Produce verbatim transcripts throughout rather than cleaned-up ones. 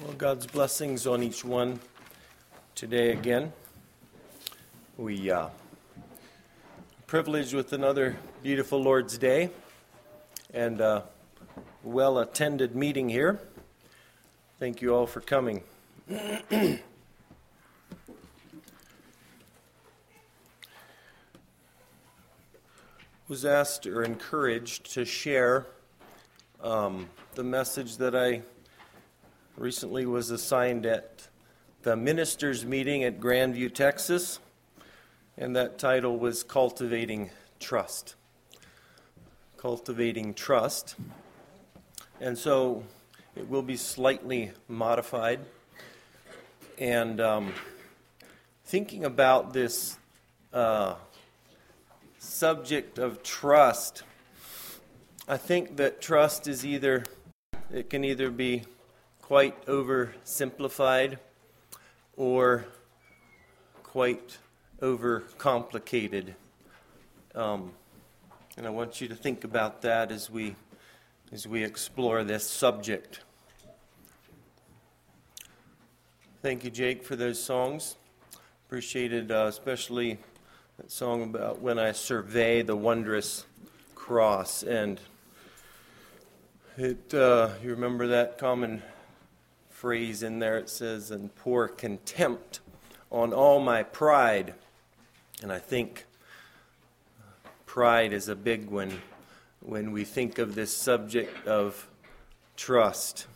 Well, God's blessings on each one today again. We uh, privileged with another beautiful Lord's Day and a well-attended meeting here. Thank you all for coming. Was asked or encouraged to share um, the message that I recently was assigned at the ministers' meeting at Grandview, Texas, and that title was Cultivating Trust. Cultivating Trust. And so it will be slightly modified. And um, thinking about this uh, subject of trust, I think that trust is either, it can either be quite oversimplified or quite overcomplicated. Um, and I want you to think about that as we as we explore this subject. Thank you, Jake, for those songs. Appreciated uh, especially that song about when I survey the wondrous cross. And it uh, you remember that common phrase in there? It says, "and pour contempt on all my pride." And I think pride is a big one when we think of this subject of trust.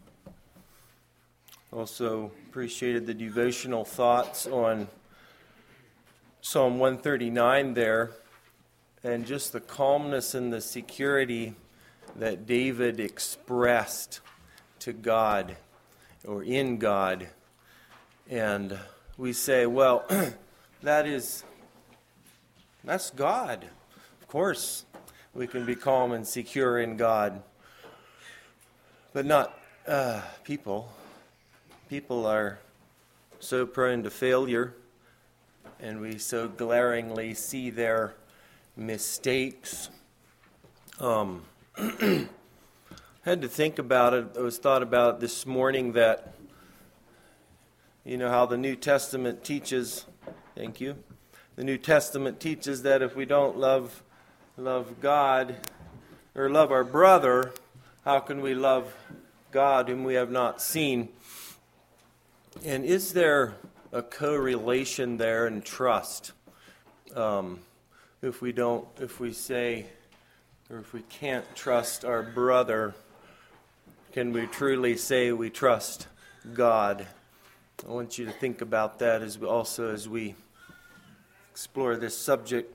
Also appreciated the devotional thoughts on Psalm one thirty-nine there, and just the calmness and the security that David expressed to God or in God. And we say, well, that is, that's God. Of course, we can be calm and secure in God, but not uh, people. People are so prone to failure, and we so glaringly see their mistakes. Um, had to think about it. I was thought about it this morning that, you know, how the New Testament teaches, thank you, the New Testament teaches that if we don't love love God or love our brother, how can we love God whom we have not seen? And is there a correlation there in trust? Um, if we don't, if we say, or if we can't trust our brother, can we truly say we trust God? I want you to think about that as we also as we explore this subject.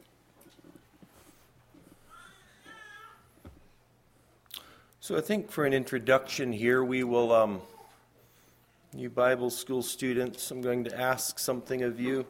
So I think for an introduction here, we will, um, you Bible school students, I'm going to ask something of you.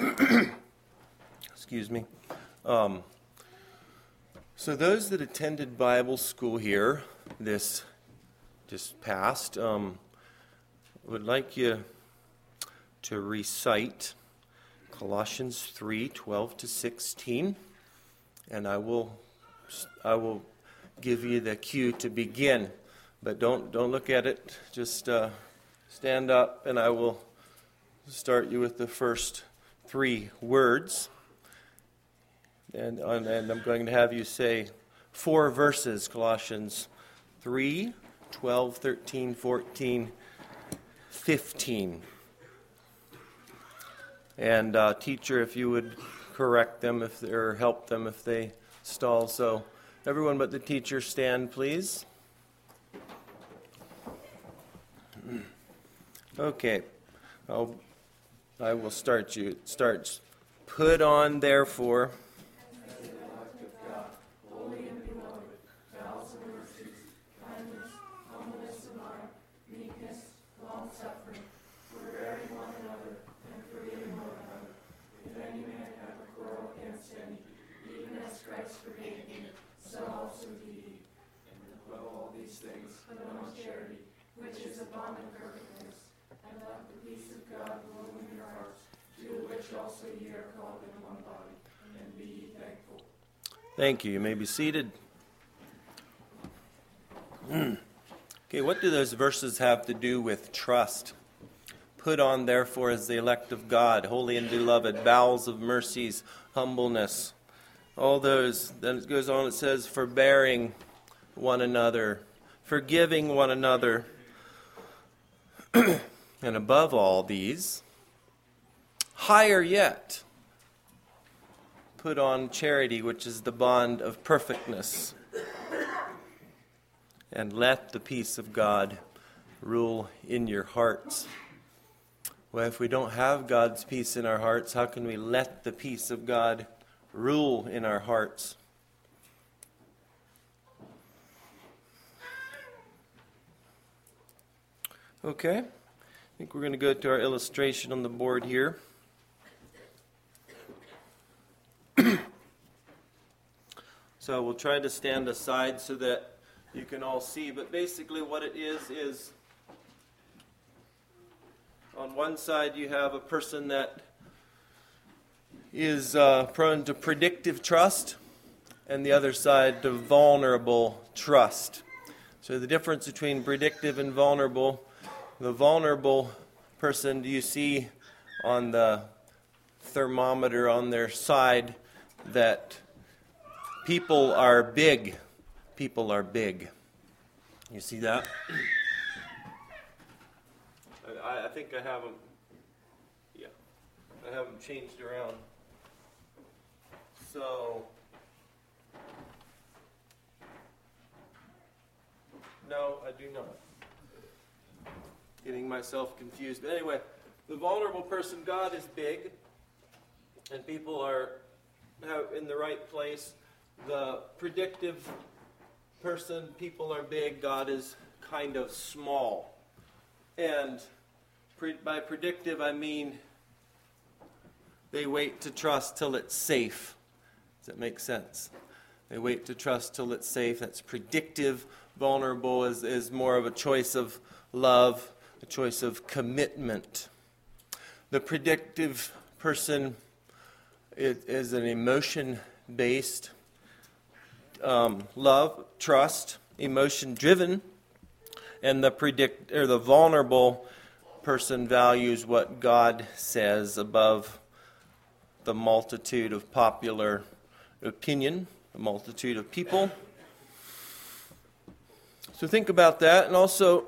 Excuse me. Um, so those that attended Bible school here, this just past, um, would like you to recite Colossians three, twelve to sixteen, and I will I will give you the cue to begin, but don't don't look at it, just uh, stand up, and I will start you with the first three words, and, and I'm going to have you say four verses, Colossians three, twelve, thirteen, fourteen, fifteen. And uh, teacher, if you would correct them if or help them if they stall. So everyone but the teacher stand, please. Okay. I'll, I will start you. It starts. Put on, therefore, thank you. You may be seated. Okay, what do those verses have to do with trust? Put on, therefore, as the elect of God, holy and beloved, bowels of mercies, humbleness. All those. Then it goes on, it says, forbearing one another, forgiving one another. And above all these, higher yet, put on charity, which is the bond of perfectness. And let the peace of God rule in your hearts. Well, if we don't have God's peace in our hearts, how can we let the peace of God rule in our hearts? Okay, I think we're going to go to our illustration on the board here. So we'll try to stand aside so that you can all see, but basically what it is is on one side you have a person that is uh, prone to predictive trust, and the other side to vulnerable trust. So the difference between predictive and vulnerable, the vulnerable person, do you see on the thermometer on their side that people are big? People are big. You see that? I, I think I have them. Yeah, I have them changed around. So, no, I do not. Getting myself confused. But anyway, the vulnerable person, God is big, and people are have in the right place. The predictive person, people are big, God is kind of small. And pre- by predictive, I mean they wait to trust till it's safe. Does that make sense? They wait to trust till it's safe. That's predictive. Vulnerable is, is more of a choice of love, a choice of commitment. The predictive person is, is an emotion-based um, love, trust, emotion-driven, and the predict or the vulnerable person values what God says above the multitude of popular opinion, a multitude of people. So think about that. And also,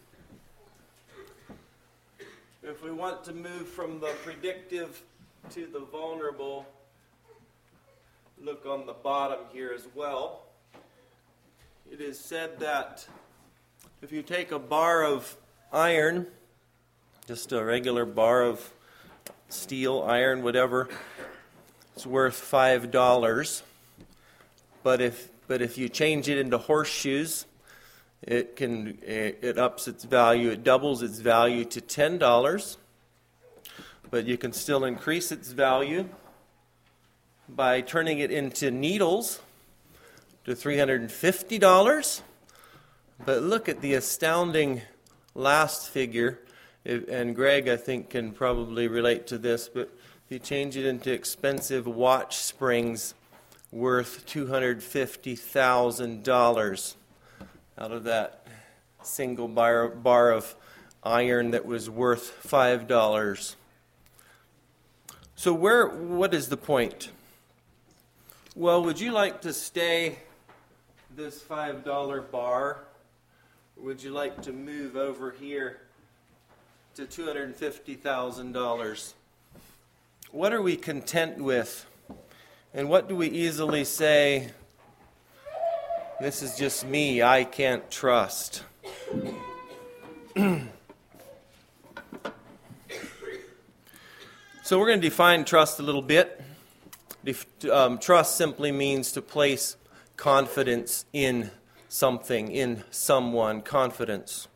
if we want to move from the predictive to the vulnerable, look on the bottom here as well. It is said that if you take a bar of iron, just a regular bar of steel, iron, whatever, it's worth five dollars. But if but if you change it into horseshoes, it can it, it ups its value. It doubles its value to ten dollars. But you can still increase its value by turning it into needles to three hundred fifty dollars. But look at the astounding last figure. And Greg, I think, can probably relate to this, but if you change it into expensive watch springs worth two hundred fifty thousand dollars out of that single bar, bar of iron that was worth five dollars. So where? What is the point? Well, would you like to stay this five dollar bar? Or would you like to move over here to two hundred fifty thousand dollars? What are we content with? And what do we easily say, this is just me, I can't trust? So we're going to define trust a little bit. Def- um, trust simply means to place confidence in something, in someone, confidence.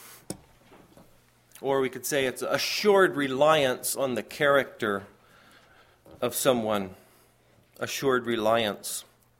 Or we could say it's assured reliance on the character of someone. Assured reliance.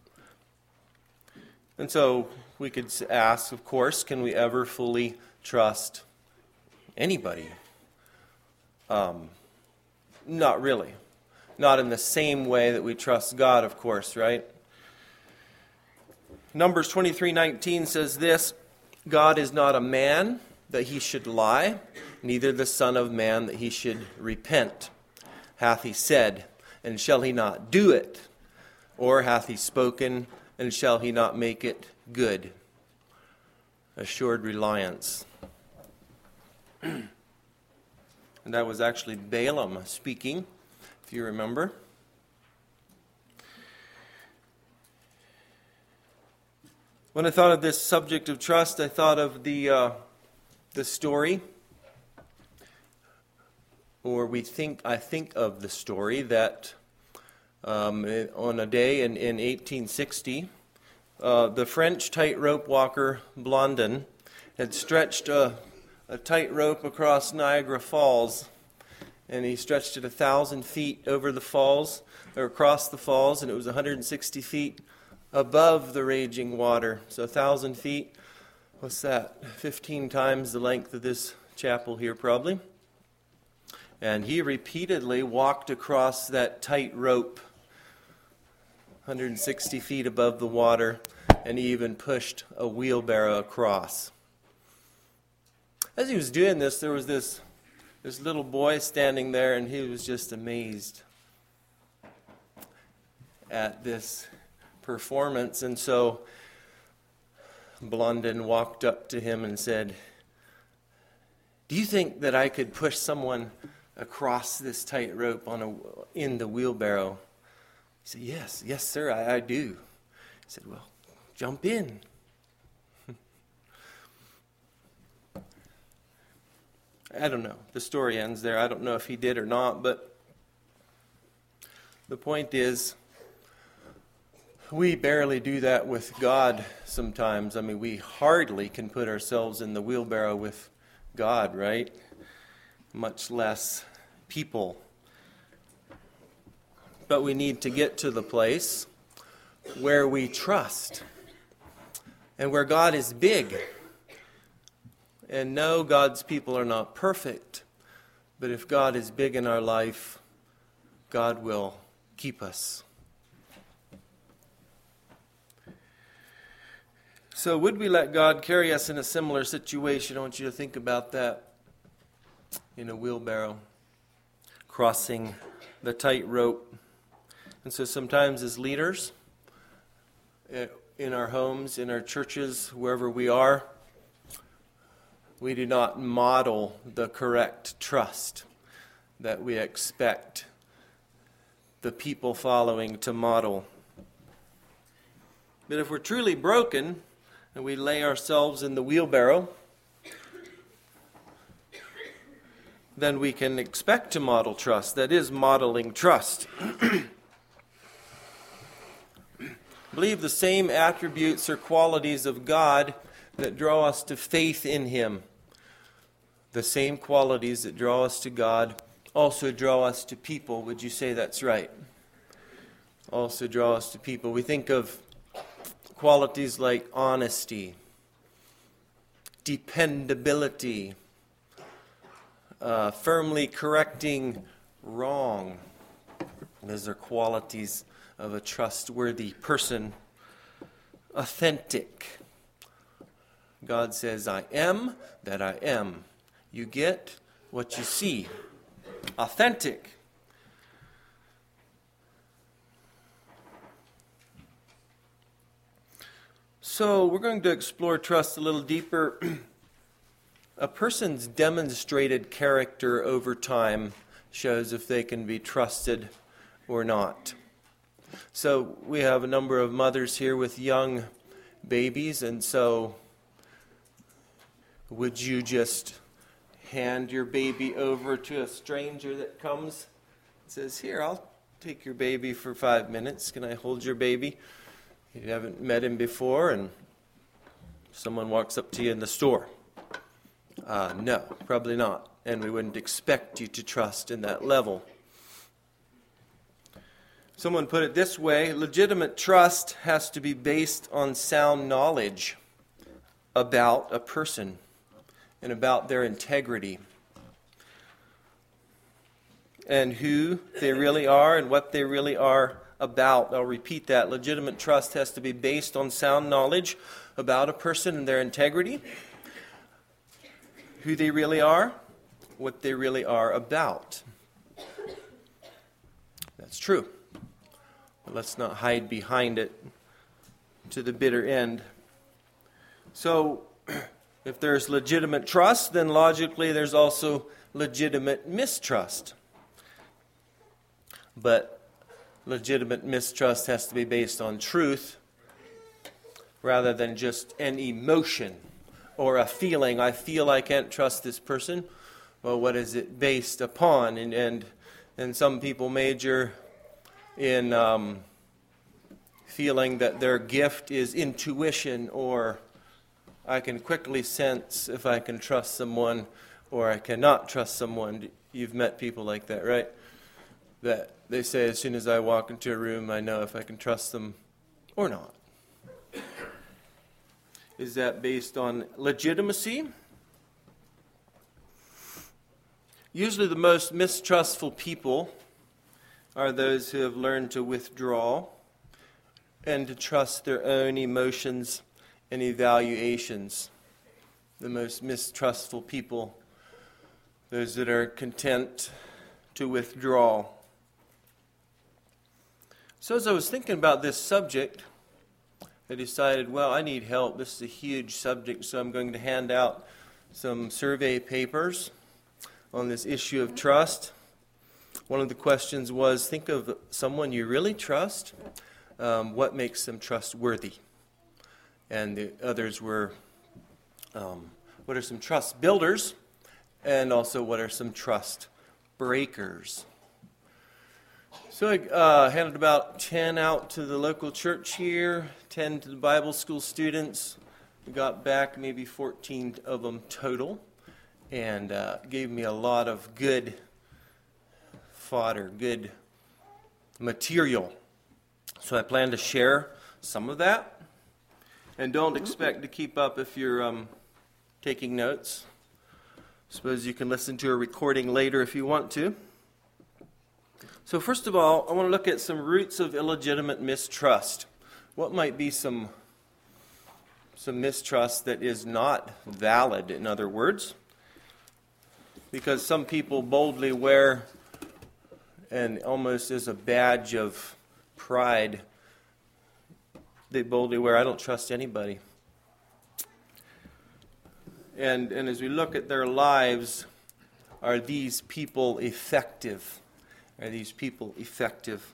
And so we could ask, of course, can we ever fully trust anybody? Um, not really. Not in the same way that we trust God, of course, right? Numbers twenty-three nineteen says this, God is not a man that he should lie, neither the Son of Man that he should repent. Hath he said, and shall he not do it? Or hath he spoken, and shall he not make it good? Assured reliance. And that was actually Balaam speaking, if you remember. When I thought of this subject of trust, I thought of the uh, the story, or we think I think of the story that um, on a day in, in eighteen sixty, uh, the French tightrope walker Blondin had stretched a, a tightrope across Niagara Falls, and he stretched it a thousand feet over the falls, or across the falls, and it was one hundred sixty feet above the raging water. So a thousand feet, what's that? fifteen times the length of this chapel here probably. And he repeatedly walked across that tight rope, one hundred sixty feet above the water, and he even pushed a wheelbarrow across. As he was doing this, there was this, this little boy standing there, and he was just amazed at this performance. And so Blondin walked up to him and said, "Do you think that I could push someone across this tightrope on a in the wheelbarrow?" He said, "Yes, yes, sir, I, I do." He said, "Well, jump in." I don't know. The story ends there. I don't know if he did or not, but the point is, we barely do that with God sometimes. I mean, we hardly can put ourselves in the wheelbarrow with God, right? Much less people. But we need to get to the place where we trust and where God is big. And no, God's people are not perfect. But if God is big in our life, God will keep us. So would we let God carry us in a similar situation? I want you to think about that. In a wheelbarrow, crossing the tightrope. And so sometimes as leaders, in our homes, in our churches, wherever we are, we do not model the correct trust that we expect the people following to model. But if we're truly broken, and we lay ourselves in the wheelbarrow, then we can expect to model trust. That is modeling trust. I believe the same attributes or qualities of God that draw us to faith in Him, the same qualities that draw us to God also draw us to people. Would you say that's right? Also draw us to people. We think of qualities like honesty, dependability, uh, firmly correcting wrong. Those are qualities of a trustworthy person. Authentic. God says, "I am that I am." You get what you see. Authentic. So we're going to explore trust a little deeper. A person's demonstrated character over time shows if they can be trusted or not. So we have a number of mothers here with young babies, and so would you just hand your baby over to a stranger that comes and says, "Here, I'll take your baby for five minutes. Can I hold your baby?" You haven't met him before, and someone walks up to you in the store. Uh, no, probably not. And we wouldn't expect you to trust in that level. Someone put it this way: legitimate trust has to be based on sound knowledge about a person and about their integrity and who they really are and what they really are about. I'll repeat that. Legitimate trust has to be based on sound knowledge about a person and their integrity, who they really are, what they really are about. That's true. But let's not hide behind it to the bitter end. So, if there's legitimate trust, then logically there's also legitimate mistrust. But legitimate mistrust has to be based on truth rather than just an emotion or a feeling. I feel I can't trust this person. Well, what is it based upon? And and, and some people major in um, feeling that their gift is intuition, or I can quickly sense if I can trust someone or I cannot trust someone. You've met people like that, right? That they say, as soon as I walk into a room, I know if I can trust them or not. Is that based on legitimacy? Usually the most mistrustful people are those who have learned to withdraw and to trust their own emotions and evaluations. The most mistrustful people, those that are content to withdraw. So as I was thinking about this subject, I decided, well, I need help. This is a huge subject, so I'm going to hand out some survey papers on this issue of trust. One of the questions was, think of someone you really trust. Um, what makes them trustworthy? And the others were, um, what are some trust builders? And also, what are some trust breakers? So I uh, handed about ten out to the local church here, ten to the Bible school students. We got back maybe fourteen of them total, and uh, gave me a lot of good fodder, good material. So I plan to share some of that. And don't expect to keep up if you're um, taking notes. Suppose you can listen to a recording later if you want to. So first of all, I want to look at some roots of illegitimate mistrust. What might be some, some mistrust that is not valid, in other words? Because some people boldly wear, and almost as a badge of pride, they boldly wear, I don't trust anybody. And and as we look at their lives, are these people effective? Are these people effective?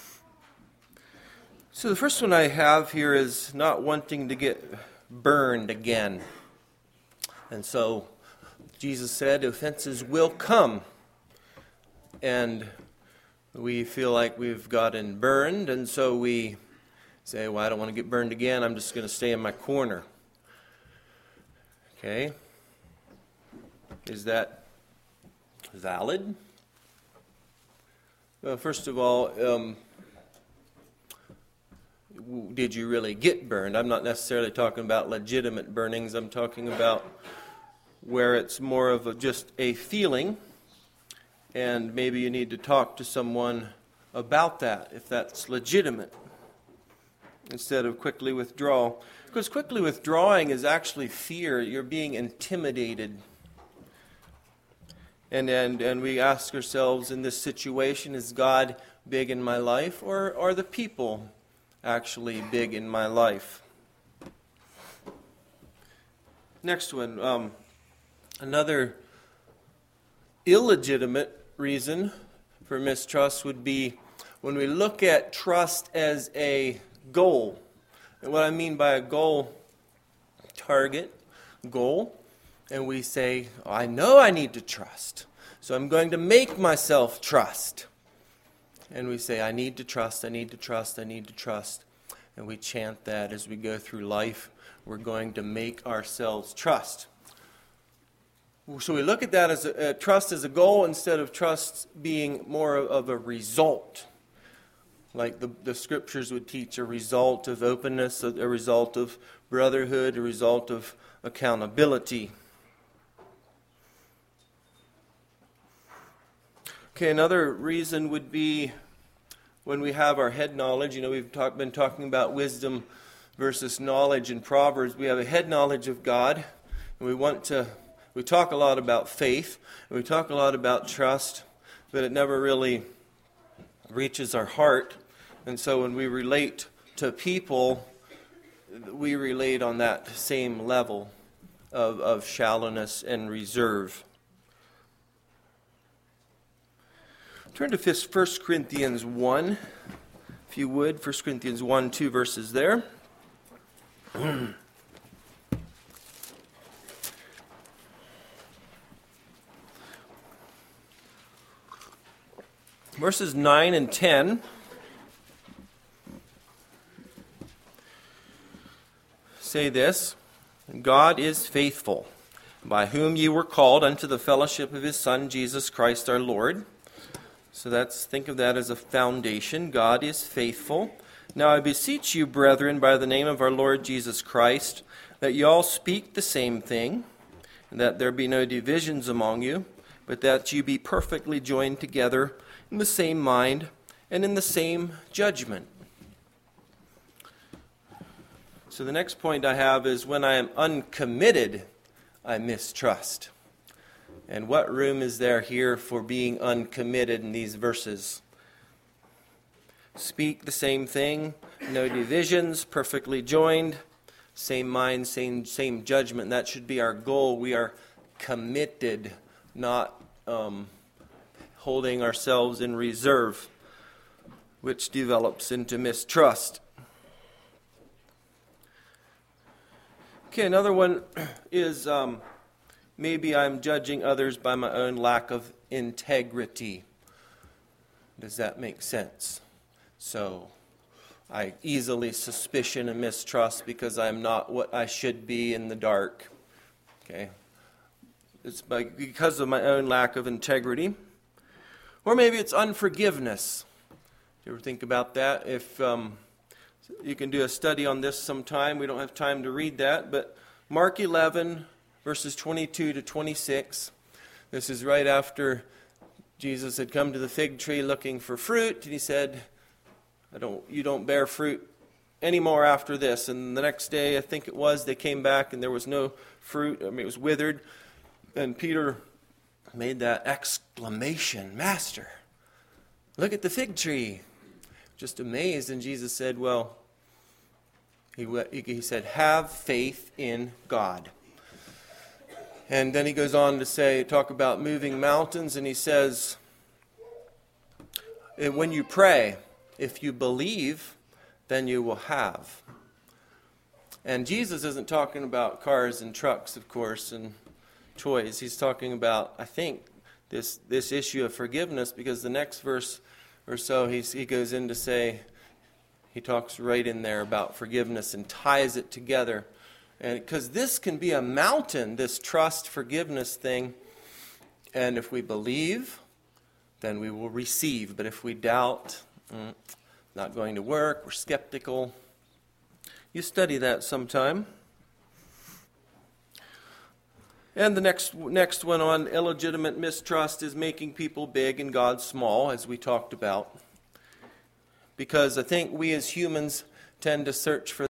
So the first one I have here is not wanting to get burned again. And so Jesus said offenses will come. And we feel like we've gotten burned, and so we say, well, I don't want to get burned again. I'm just going to stay in my corner. Okay. Is that valid? Well, first of all, um, did you really get burned? I'm not necessarily talking about legitimate burnings. I'm talking about where it's more of a, just a feeling, and maybe you need to talk to someone about that, if that's legitimate, instead of quickly withdraw. Because quickly withdrawing is actually fear. You're being intimidated. And, and and we ask ourselves in this situation, is God big in my life, or are the people actually big in my life? Next one. Um, another illegitimate reason for mistrust would be when we look at trust as a goal. And what I mean by a goal, target, goal, and we say, I know I need to trust, so I'm going to make myself trust. And we say, I need to trust, I need to trust, I need to trust. And we chant that as we go through life. We're going to make ourselves trust. So we look at that as a, uh, trust as a goal instead of trust being more of a result. Like the, the scriptures would teach, a result of openness, a, a result of brotherhood, a result of accountability. Okay, another reason would be when we have our head knowledge, you know, we've talk, been talking about wisdom versus knowledge in Proverbs. We have a head knowledge of God, and we want to, we talk a lot about faith, and we talk a lot about trust, but it never really reaches our heart. And so when we relate to people, we relate on that same level of, of shallowness and reserve. Turn to First Corinthians one, if you would. First Corinthians one, two verses there. Verses nine and ten say this: God is faithful, by whom ye were called unto the fellowship of his Son, Jesus Christ our Lord. So that's, think of that as a foundation. God is faithful. Now I beseech you, brethren, by the name of our Lord Jesus Christ, that ye all speak the same thing, and that there be no divisions among you, but that ye be perfectly joined together in the same mind and in the same judgment. So the next point I have is, when I am uncommitted, I mistrust. And what room is there here for being uncommitted in these verses? Speak the same thing, no divisions, perfectly joined, same mind, same same judgment. That should be our goal. We are committed, not um, holding ourselves in reserve, which develops into mistrust. Okay, another one is um, maybe I'm judging others by my own lack of integrity. Does that make sense? So I easily suspicion and mistrust because I'm not what I should be in the dark. Okay, it's by, because of my own lack of integrity. Or maybe it's unforgiveness. You ever think about that? If um, you can do a study on this sometime. We don't have time to read that, but Mark eleven, verses twenty-two to twenty-six. This is right after Jesus had come to the fig tree looking for fruit, and he said, I don't, you don't bear fruit anymore after this. And the next day, I think it was, they came back and there was no fruit. I mean, it was withered. And Peter made that exclamation, Master, look at the fig tree. Just amazed. And Jesus said, well, he, he said, have faith in God. And then he goes on to say, talk about moving mountains, and he says, when you pray, if you believe, then you will have. And Jesus isn't talking about cars and trucks, of course, and toys. He's talking about, I think, this this issue of forgiveness, because the next verse or so, he's, he goes in to say, he talks right in there about forgiveness and ties it together. And because this can be a mountain, this trust, forgiveness thing. And if we believe, then we will receive. But if we doubt, mm, not going to work, we're skeptical. You study that sometime. And the next next one on illegitimate mistrust is making people big and God small, as we talked about. Because I think we as humans tend to search for